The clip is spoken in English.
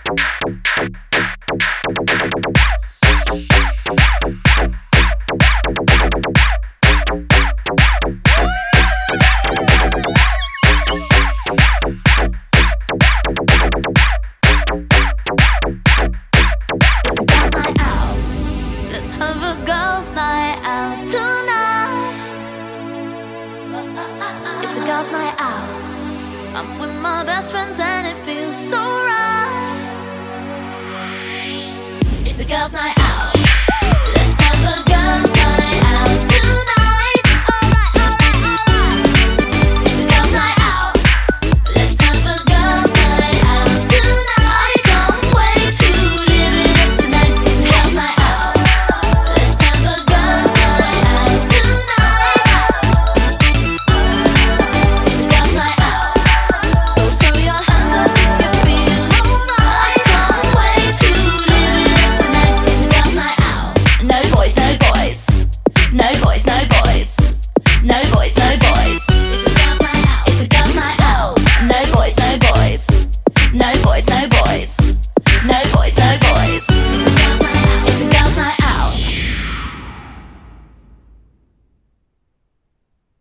Let's have a girls' night out tonight. It's a girls' night out. I'm with my best friends and it feels so right. It's a girls' night out. Let's have a girls' night out tonight. Alright, alright, alright. It's a girls' night out. Let's have a girls' night out tonight. I can't wait to live it up tonight. It's a girls' night out. Let's have a girls' night out tonight. It's a girls' night out. So throw your hands up if you feel alright. I can't wait to live it up tonight. It's a girls' night out. No boys, no boys. No boys, no boys. No boys, no boys. It's a girls' night out. It's a girls' night out. No boys, no boys. No boys, no boys.